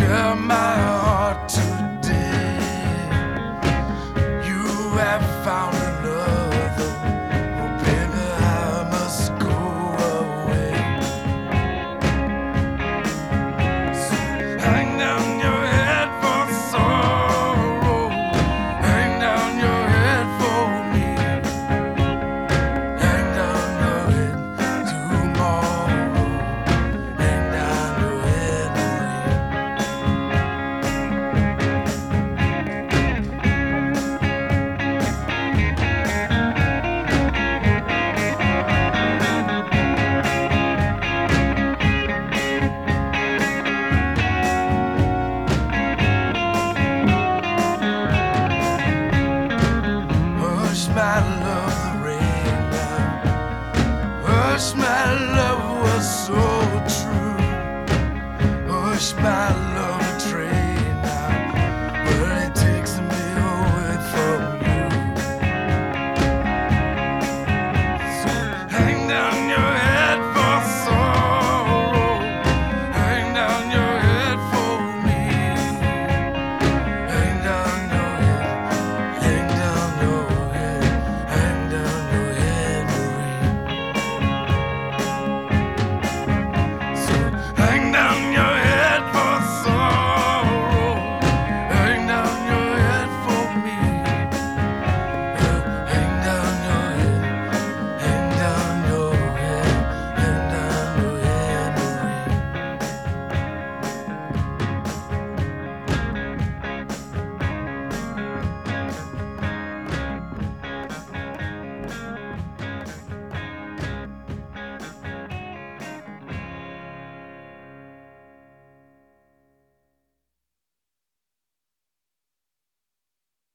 Tear my heart today. You have found another. Oh, baby, I must go away. So hang down your head for sorrow. Hang down your head for me. Hang down your head tomorrow. Hang down your head, hush, my love, the rain now. Hush, my love was so true. Hush, my love.